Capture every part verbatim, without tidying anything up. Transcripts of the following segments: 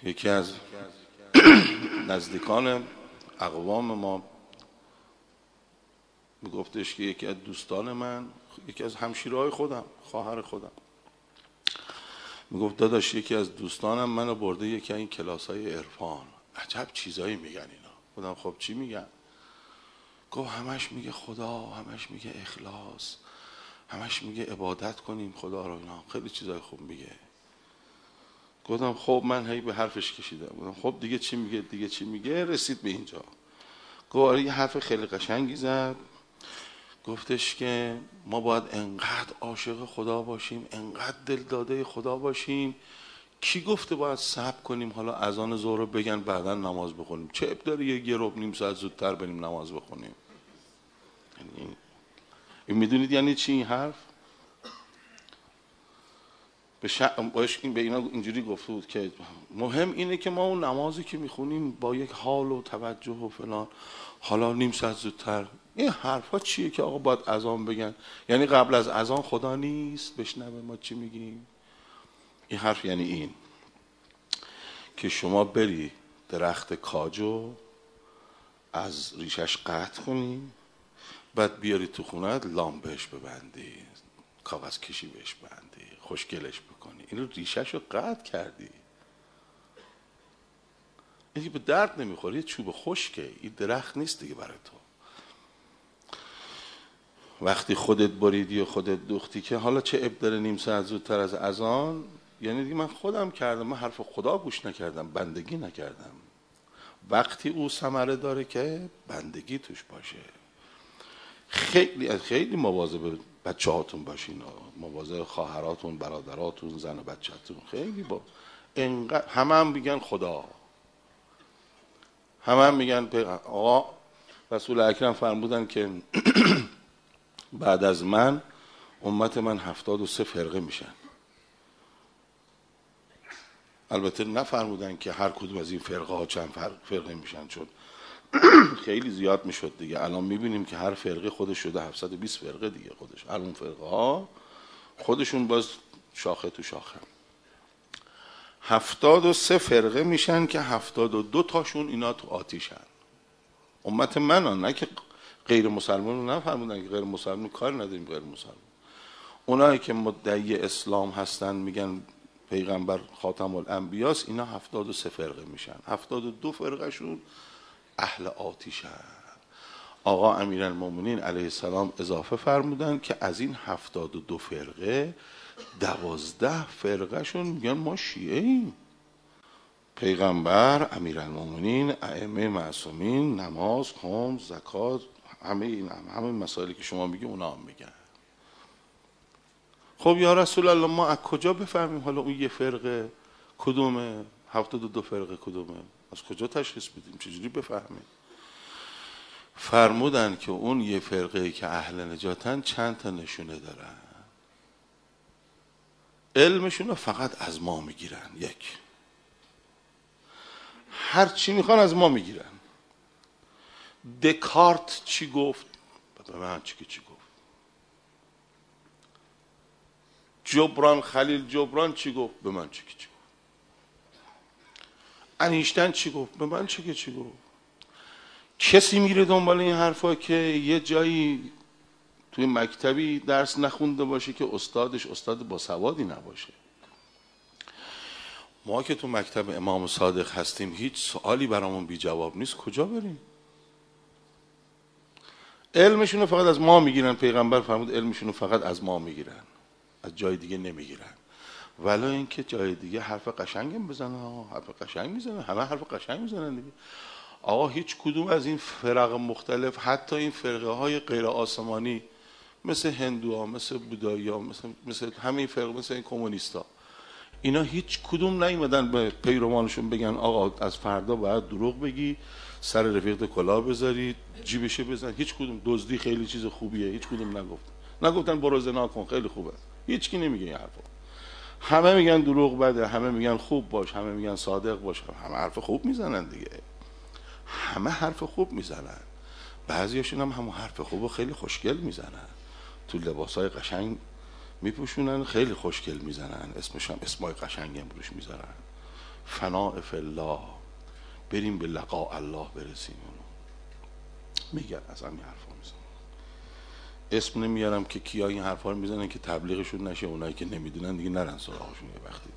یکی از نزدیکان اقوام ما میگفتش که یکی از دوستان من، یکی از همشیرهای خودم، خواهر خودم، میگفت داداش یکی از دوستانم منو برده یکی از این کلاس‌های عرفان. عجب چیزایی میگن اینا. خودم خب چی میگن؟ گفت همش میگه خدا، همش میگه اخلاص، همش میگه عبادت کنیم خدا رو، اینا خیلی چیزای خوب میگه. گفتم خب من هی به حرفش کشیدم، گفتم خب دیگه چی میگه دیگه چی میگه رسید به اینجا. گفت یه حرف خیلی قشنگی زد، گفتش که ما باید انقدر عاشق خدا باشیم، انقدر دل داده خدا باشیم. کی گفته باید صبر کنیم حالا اذان ظهر رو بگن بعداً نماز بخونیم؟ چه اب داره یه گروب نیم ساعت زودتر بریم نماز بخونیم؟ یعنی این میدونید یعنی چی این حرف؟ به ش... این به اینا اینجوری گفته بود که مهم اینه که ما اون نمازی که میخونیم با یک حال و توجه و فلان، حالا نیم ساعت زودتر. این حرفا چیه که آقا باید اذان بگن؟ یعنی قبل از اذان خدا نیست بشنوه ما چی میگیم؟ این حرف یعنی این که شما بری درخت کاجو از ریشش قطع کنی، بعد بیاری تو خونت لام بهش ببندی، کاغذ کشی بهش ببندی، خوشگلش بکنی، اینو ریشش رو قطع کردی. این به درد نمیخوره، یه چوب خشکه، این درخت نیست دیگه برای تو. وقتی خودت بریدی و خودت دوختی که حالا چه اب داره نیم ساعت زودتر از اذان، یعنی دیگه من خودم کردم، من حرف خدا گوش نکردم، بندگی نکردم. وقتی او ثمره داره که بندگی توش باشه. خیلی خیلی مواظب بچه هاتون باشین، مواظب خواهراتون، برادراتون، زن و بچه‌تون. خیلی با انقدر همه هم میگن خدا، همه هم میگن آقا رسول اکرم فرمودن که بعد از من امت من هفتاد و سه فرقه میشن. البته نفرمودن که هر کدوم از این فرقه ها چند فرقه میشن، چون خیلی زیاد میشد دیگه. الان میبینیم که هر فرقه خودش شده هفتصد و بیست فرقه دیگه، خودش هر اون فرقه ها خودشون باز شاخه تو شاخه. هفتاد و سه فرقه میشن که هفتاد و دو تاشون اینا تو آتیشن. امت من ها، نه که غیر مسلمان رو نفرمودن که غیر مسلمان کار نداریم. غیر مسلمان اونایی که مدعی اسلام هستن میگن پیغمبر خاتم الانبیاست، اینا هفتاد و سه فرقه میشن. هفتاد و دو فرقه شون اهل آتیشن. آقا امیرالمومنین علیه السلام اضافه فرمودن که از این هفتاد و دو فرقه دوازده فرقه شون میگن ما شیعه ایم. پیغمبر، امیرالمومنین، ائمه معصومین، نماز، خمس، زکات، همه این همه مسائلی که شما میگی اونا هم میگن. خب یا رسول الله ما از کجا بفهمیم حالا اون یه فرقه کدومه، هفتاد و دو فرقه کدومه؟ از کجا تشخیص بدیم؟ چجوری بفهمیم؟ فرمودن که اون یه فرقه که اهل نجاتن چند تا نشونه دارن. علمشون رو فقط از ما میگیرن. یک، هر چی میخوان از ما میگیرن. دکارت چی گفت؟ به من چی که چی گفت. جبران خلیل جبران چی گفت؟ به من چی که چی گفت. انیشتن چی گفت؟ به من چی که چی گفت. کسی میره دنبال این حرفا که یه جایی توی مکتبی درس نخونده باشه که استادش استاد با سوادی نباشه. ما که تو مکتب امام صادق هستیم هیچ سوالی برامون بی جواب نیست، کجا بریم؟ علمشونو فقط از ما میگیرن. پیغمبر فرمود علمشونو فقط از ما میگیرن، از جای دیگه نمیگیرن. ولی اینکه جای دیگه حرف قشنگم بزنن، حرف قشنگ میزنن، همه حرف قشنگ میزنن دیگه. آقا هیچ کدوم از این فرق مختلف، حتی این فرقه های غیر آسمانی مثل هندوها، مثل بودایی‌ها، مثل مثل همین فرقه، مثل این کمونیستا، اینا هیچ کدوم نیومدن به پیروانشون بگن آقا از فردا باید دروغ بگی، سر رفیقت کلاه بذاری، جیبش بزن. هیچ کدوم. دزدی خیلی چیز خوبیه، هیچ کدوم نگفت. نگفتن برو زنا کن خیلی خوبه، هیچ کی نمیگه این حرفو. همه میگن دروغ بده، همه میگن خوب باش، همه میگن صادق باش، همه حرف خوب میزنن دیگه. همه حرف خوب میزنن. بعضیاشون هم همون حرف خوبو خیلی خوشگل میزنن، تو لباسای قشنگ میپوشونن، خیلی خوشگل میزنن، اسمش هم اسمای قشنگی هم روش میذارن. فناء فی الله، بریم به لقاء الله برسیم. میگن از همین حرفا میزنن. اسم نمیارم که کیا این حرفا رو میزنن که تبلیغشون نشه، اونایی که نمیدونن دیگه نرن سراغشون. یه وقتی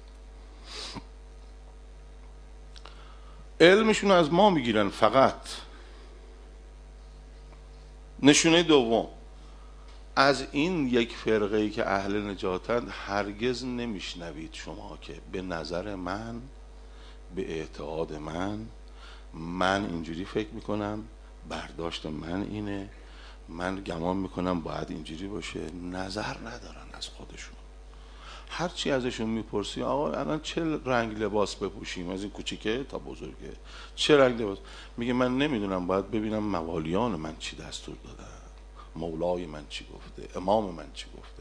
علمشون از ما میگیرن فقط. نشونه دوم، از این یک فرقه‌ای که اهل نجاتند هرگز نمیشنوید شما که به نظر من، به اعتقاد من، من اینجوری فکر میکنم، برداشت من اینه، من گمان میکنم باید اینجوری باشه. نظر ندارن از خودشون. هرچی ازشون میپرسی آقا الان چه رنگ لباس بپوشیم، از این کوچیکه تا بزرگه چه رنگ لباس، میگه من نمیدونم، باید ببینم موالیان من چی دستور دادن، مولای من چی گفته، امام من چی گفته.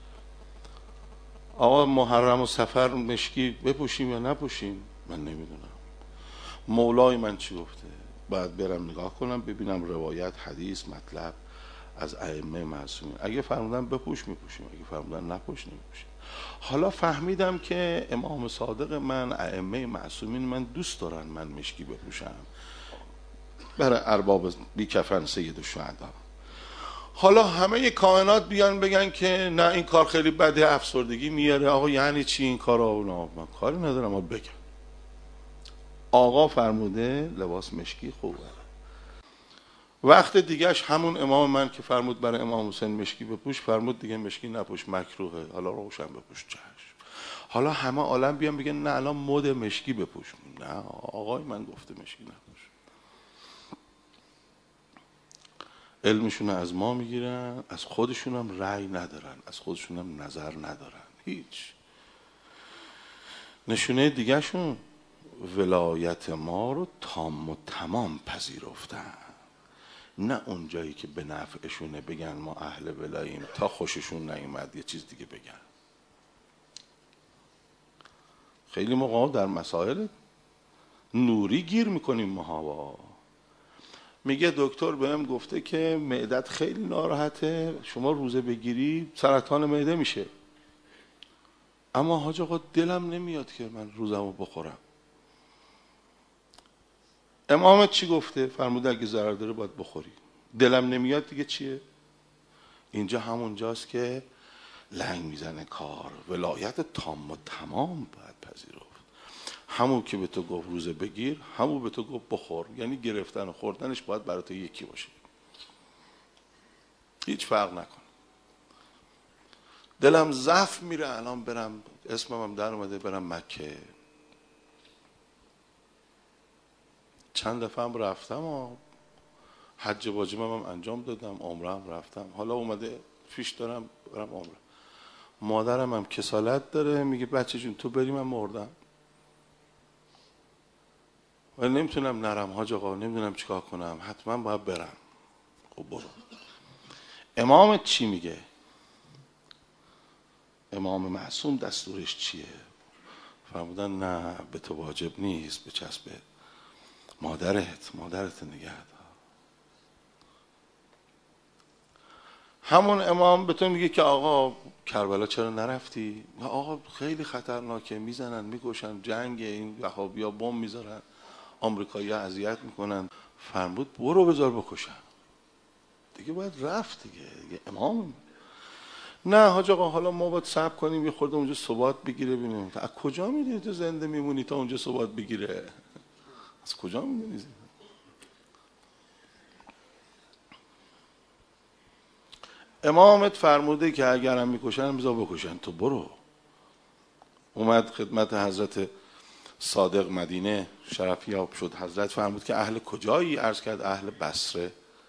آقا محرم و سفر مشکی بپوشیم یا نپوشیم، من نمیدونم، مولای من چی گفته. باید برم نگاه کنم ببینم روایت، حدیث، مطلب از ائمه معصومین. اگه فرمودن بپوش میپوشیم، اگه فرمودن نپوش نمیپوشیم. حالا فهمیدم که امام صادق من، ائمه معصومین من دوست دارن من مشکی بپوشم برای ارباب بی کفن سید الشهدا. حالا همه کائنات بیان بگن که نه این کار خیلی بده، افسردگی میاره. آقا یعنی چی این کارا؟ من کاری ندارم، ما بگم آقا فرموده لباس مشکی خوبه. وقت دیگهش همون امام من که فرمود برای امام حسین مشکی بپوش، فرمود دیگه مشکی نپوش، مکروهه، حالا روشن بپوش. چشم. حالا همه عالم بیان بگن نه الان مد مشکی بپوش. نه آقای من گفته مشکی نپوش. علمشون از ما میگیرن، از خودشون هم رأی ندارن، از خودشون هم نظر ندارن، هیچ. نشونه دیگه شون ولایت ما رو تام و تمام پذیرفتن. نه اونجایی که به نفعشونه بگن ما اهل ولاییم، تا خوششون نیومد یه چیز دیگه بگن. خیلی موقع در مسائل نوری گیر میکنیم ماها. میگه دکتر بهم گفته که معدت خیلی ناراحته، شما روزه بگیری سرطان معده میشه. اما حاج آقا دلم نمیاد که من روزمو بخورم. امامت چی گفته؟ فرموده اگه ضرر داره باید بخوری. دلم نمیاد دیگه چیه؟ اینجا همونجاست که لنگ میزنه کار. ولایت تام و تمام باید پذیرفت. همون که به تو گفت روزه بگیر، همون به تو گفت بخور. یعنی گرفتن و خوردنش باید برای تو یکی باشه، هیچ فرق نکن. دلم ضعف میره الان برم، اسمم هم در اومده برم مکه. چند دفعه هم رفتم و حج واجبم هم انجام دادم، عمره هم رفتم. حالا اومده فیش دارم برم عمره. مادرم هم کسالت داره، میگه بچه جون تو بری من مردم و نمیتونم نرم حاج آقا، نمیدونم چیکار کنم، حتما باید برم. خب برو. امامت چی میگه؟ امام معصوم دستورش چیه؟ فرمودن نه به تو واجب نیست، به چسب مادرت، مادرت نگه دار. همون امام به تو میگه که آقا کربلا چرا نرفتی؟ آقا خیلی خطرناکه، میزنن میکشن، جنگ، این وهابیا بمب میذارن، آمریکایی‌ها اذیت میکنن. فرمود برو بذار بکشن. دیگه باید رفت دیگه, دیگه امام. نه حاج آقا حالا ما باید صبر کنیم یه خورده اونجا ثبات بگیره ببینیم. از کجا میدونی تو زنده میمونی تا اونجا ثبات بگیره؟ از کجا میدونی؟ امامت فرموده که اگرم میکشن بذار بکشن، تو برو. اومد خدمت حضرت صادق مدینه شرفیاب شد. حضرت فرمود که اهل کجایی؟ عرض کرد اهل بصره.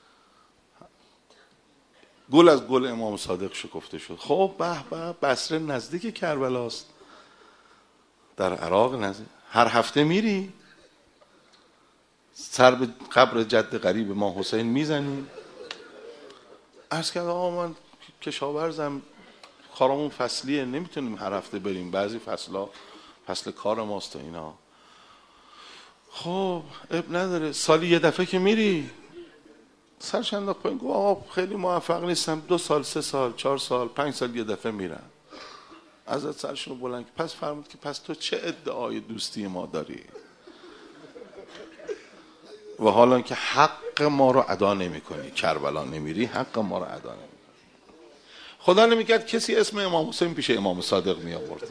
گل از گل امام صادق شکفته شد. خب به به، بصره نزدیک کربلاست، در عراق نزدیک. هر هفته میری سر به قبر جد غریب ما حسین میزنی؟ عرض کرد آقا من کشاورزم، کارمون فصلیه، نمیتونیم هر هفته بریم، بعضی فصلا فصل کار ماست و اینا. خب اب نداره، سالی یه دفعه که میری؟ سرش انداخت پایین گفت آقا خیلی موفق نیستم، دو سال، سه سال، چهار سال، پنج سال یه دفعه میرم. حضرت سرشون رو بلند پس فرمود که پس تو چه ادعای دوستی ما داری و حالا که حق ما رو ادا نمی کنی، کربلا نمیری، حق ما رو ادا نمی کنی. خدا نمیکرد کسی اسم امام حسین پیش امام صادق می آورد.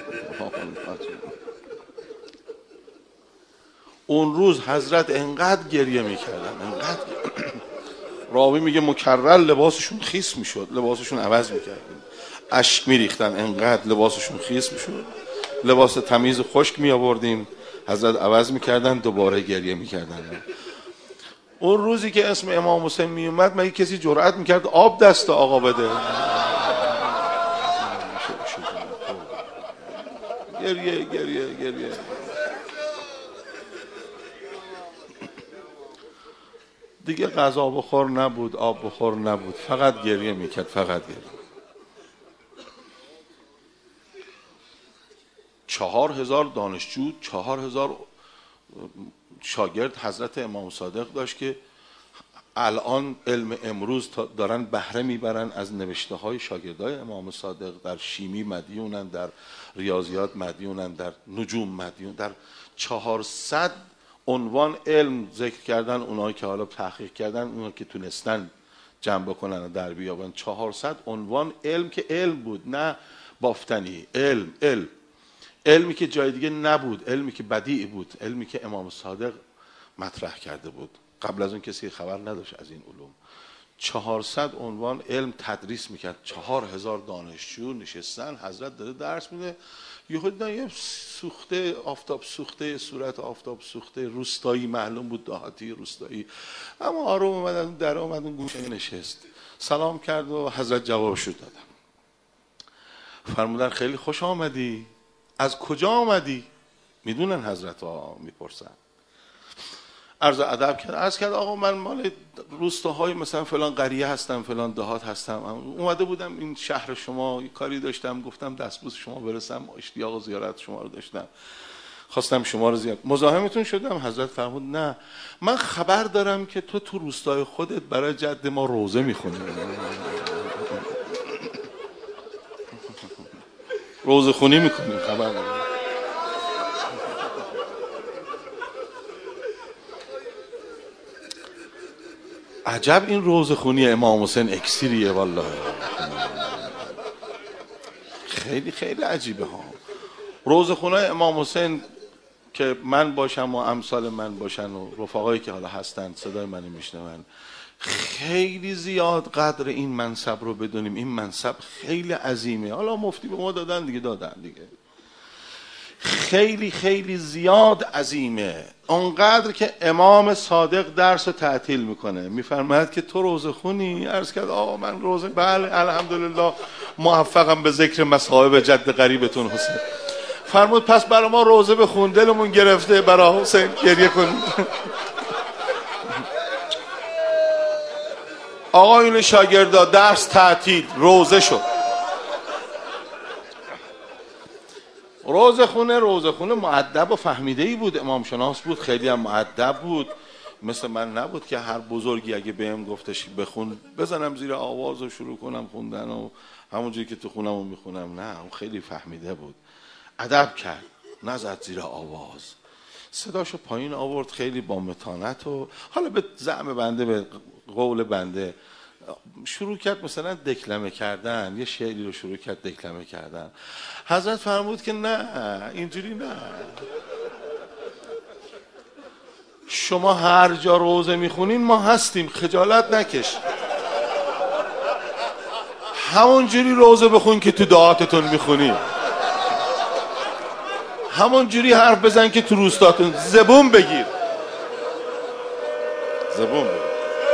اون روز حضرت انقدر گریه میکردن، انقدر راوی میگه مکرر لباسشون خیس میشد، لباسشون عوض میکردن، اشک میریختن، انقدر لباسشون خیس میشد، لباس تمیز خشک می آوردیم، حضرت عوض میکردن، دوباره گریه میکردن. اون روزی که اسم امام حسین می اومد مگه کسی جرأت میکرد آب دست آقا بده؟ گریه گریه گریه. دیگه غذا بخور نبود، آب بخور نبود، فقط گریه میکرد، فقط گریه. چهار هزار دانشجو، چهار هزار شاگرد حضرت امام صادق داشت که الان علم امروز دارن بهره میبرن از نوشته های شاگردای امام صادق. در شیمی مدیونن، در ریاضیات مدیونن، در نجوم مدیون، در چهارصد عنوان علم ذکر کردن. اونایی که حالا تحقیق کردن، اونایی که تونستن جمع بکنن و در بیابن، چهارصد عنوان علم که علم بود، نه بافتنی، علم علم علمی که جای دیگه نبود، علمی که بدیع بود، علمی که امام صادق مطرح کرده بود. قبل از اون کسی خبر نداشت از این علوم. چهارصد عنوان علم تدریس میکرد، چهار هزار دانشجو نشستن، حضرت داره درس میده. یهو دیدن یه سوخته، آفتاب سوخته، صورت آفتاب سوخته، روستایی معلوم بود، دهاتی روستایی، اما آروم اومد از اون در اومد اون گوشه نشست، سلام کرد و حضرت جوابشو دادن. فرمودن خیلی خوش آمدی، از کجا آمدی؟ میدونن حضرت ها میپرسن. عرض ادب کرد، عرض کرد آقا من مال روستاهای مثلا فلان قریه هستم، فلان دهات هستم، اومده بودم این شهر شما، کاری داشتم، گفتم دستبوس شما برسم، اشتیاق و زیارت شما رو داشتم، خواستم شما رو زیارت. مزاحمتون شدم؟ حضرت فرمود نه، من خبر دارم که تو تو روستای خودت برای جد ما روزه میخونی، روزه خونی میکنی، خبر دارم. عجب این روزه خونی امام حسین اکسیریه والله، خیلی خیلی عجیبه ها. روزه خونای امام حسین که من باشم و امثال من باشن و رفقایی که حالا هستن صدای منو میشنون، خیلی زیاد قدر این منصب رو بدونیم. این منصب خیلی عظیمه. حالا مفتی به ما دادن دیگه، دادن دیگه، خیلی خیلی زیاد عظیمه. اونقدر که امام صادق درس رو تعطیل میکنه، میفرماید که تو روزه خونی؟ عرض کرد آقا من روزه، بله الحمدلله موفقم به ذکر مصائب جد قریبتون حسین. فرمود پس برای ما روزه بخون، دلمون گرفته برای حسین گریه کنیم. آقا این شاگردا درس تعطیل، روزه شد. روزه خونه روزه خونه مؤدب و فهمیده ای بود، امام شناس بود، خیلی هم مؤدب بود. مثل من نبود که هر بزرگی اگه بهم گفتش بخون بزنم زیر آواز و شروع کنم خوندن و همونجوری که تو خونم رو میخونم. نه، اون خیلی فهمیده بود، ادب کرد، نزد زیر آواز، صداشو پایین آورد، خیلی با متانت و حالا به زعم بنده، به قول بنده شروع کرد مثلا دکلمه کردن، یه شعری رو شروع کرد دکلمه کردن. حضرت فرمود که نه، اینجوری نه، شما هر جا روزه میخونین ما هستیم، خجالت نکش، همون جوری روزه بخون که تو دعاتتون میخونی، همون جوری حرف بزن که تو روستاتون، زبون بگیر، زبون بگیر.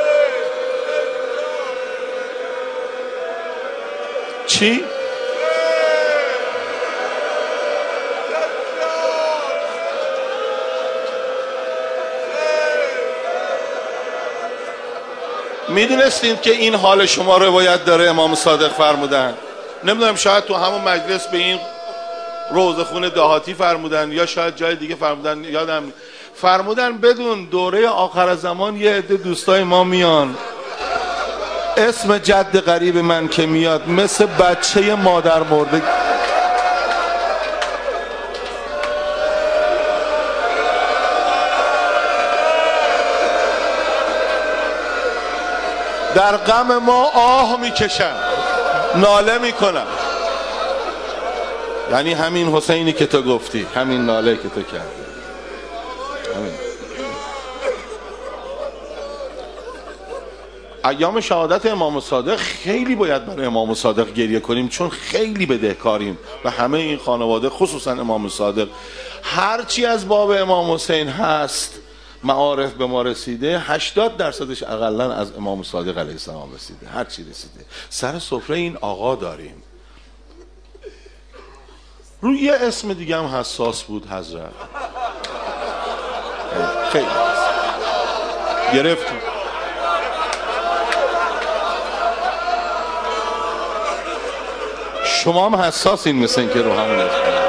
چی؟ میدونستید که این حال شما روایت داره؟ امام صادق فرمودن، نمیدونم شاید تو همون مجلس به این روزه خونه دهاتی فرمودن یا شاید جای دیگه فرمودن، یادم فرمودن بدون دوره آخر زمان یه عده دوستای ما میان، اسم جد قریب من که میاد مثل بچه مادر مرده در غم ما آه میکشن، ناله میکنن. یعنی همین حسینی که تو گفتی، همین ناله که تو کردی، همین. ایام شهادت امام صادق خیلی باید برای امام صادق گریه کنیم، چون خیلی بدهکاریم و همه این خانواده، خصوصا امام صادق. هرچی از باب امام حسین هست معارف به ما رسیده، هشتاد درصدش اقلا از امام صادق علیه السلام رسیده. هرچی رسیده سر سفره این آقا داریم. روی یه اسم دیگه هم حساس بود حضرت، خیلی گرفتیم. شما هم حساسین مثل این که رو همون اسم